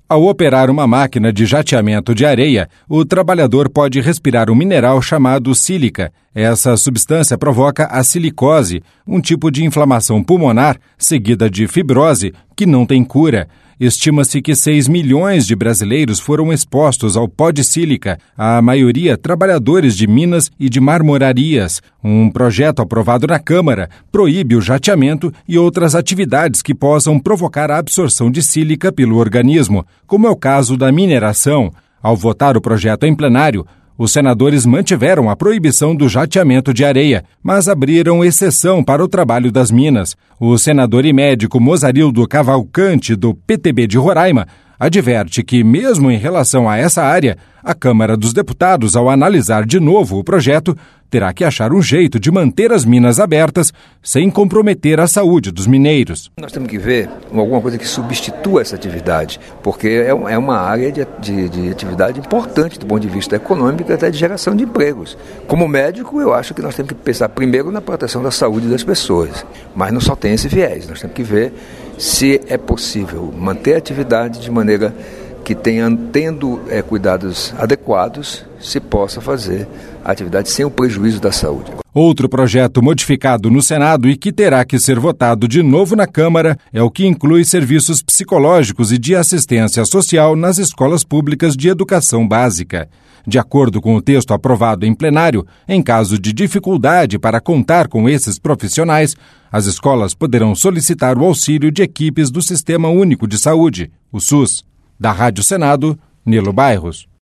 Ao operar uma máquina de jateamento de areia, o trabalhador pode respirar um mineral chamado sílica. Essa substância provoca a silicose, um tipo de inflamação pulmonar seguida de fibrose que não tem cura. Estima-se que 6 milhões de brasileiros foram expostos ao pó de sílica, a maioria trabalhadores de minas e de marmorarias. Um projeto aprovado na Câmara proíbe o jateamento e outras atividades que possam provocar a absorção de sílica pelo organismo, como é o caso da mineração. Ao votar o projeto em plenário, os senadores mantiveram a proibição do jateamento de areia, mas abriram exceção para o trabalho das minas. O senador e médico Mozarildo Cavalcante, do PTB de Roraima, adverte que, mesmo em relação a essa área, a Câmara dos Deputados, ao analisar de novo o projeto, terá que achar um jeito de manter as minas abertas sem comprometer a saúde dos mineiros. Nós temos que ver alguma coisa que substitua essa atividade, porque é uma área de atividade importante do ponto de vista econômico e até de geração de empregos. Como médico, eu acho que nós temos que pensar primeiro na proteção da saúde das pessoas, mas não só tem esse viés. Nós temos que ver se é possível manter a atividade de maneira que tendo cuidados adequados, se possa fazer a atividade sem o prejuízo da saúde. Outro projeto modificado no Senado e que terá que ser votado de novo na Câmara é o que inclui serviços psicológicos e de assistência social nas escolas públicas de educação básica. De acordo com o texto aprovado em plenário, em caso de dificuldade para contar com esses profissionais, as escolas poderão solicitar o auxílio de equipes do Sistema Único de Saúde, o SUS. Da Rádio Senado, Nilo Bairros.